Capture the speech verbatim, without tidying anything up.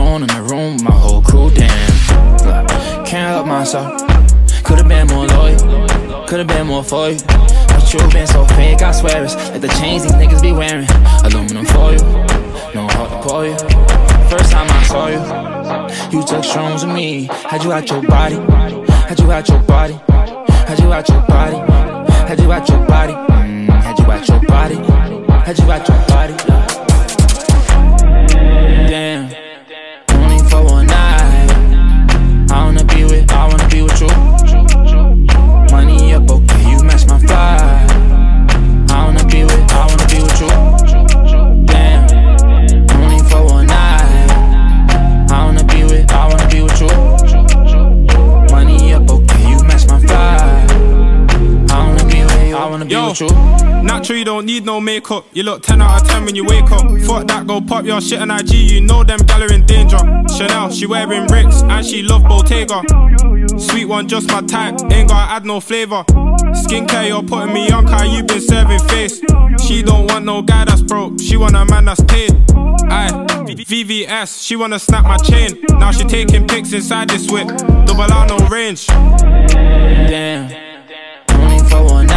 alone in the room with my whole crew, damn. Can't help myself. Could've been more loyal, could've been more for you. But you been so fake, I swear it's like the chains these niggas be wearing. Aluminum foil, no heart to pour you. First time I saw you, you took shrooms with me. Had you out your body, had you out your body, had you out your body, had you out your body, mm, had you out your body, had you out your body. Damn, only for one night. I wanna be with, I wanna be with you. Money up, okay, you match my fly. I wanna be with, I wanna be with you. Damn, only for one night. I wanna be with, I wanna be with you. Money up, okay, you match my fly. I wanna be with, I wanna be Yo, with you. natural, you don't need no makeup. You look ten out of ten when you wake up. Fuck that, go pop your shit on I G. You know them gal are in danger. Chanel, she wearing bricks and she love Bottega. Sweet one, just my type, ain't gotta add no flavour. Skincare, you're putting me on, car you been serving face. She don't want no guy that's broke, she want a man that's paid. Aye, V V S, she wanna snap my chain. Now she taking pics inside this whip, double R no range. Damn, only for one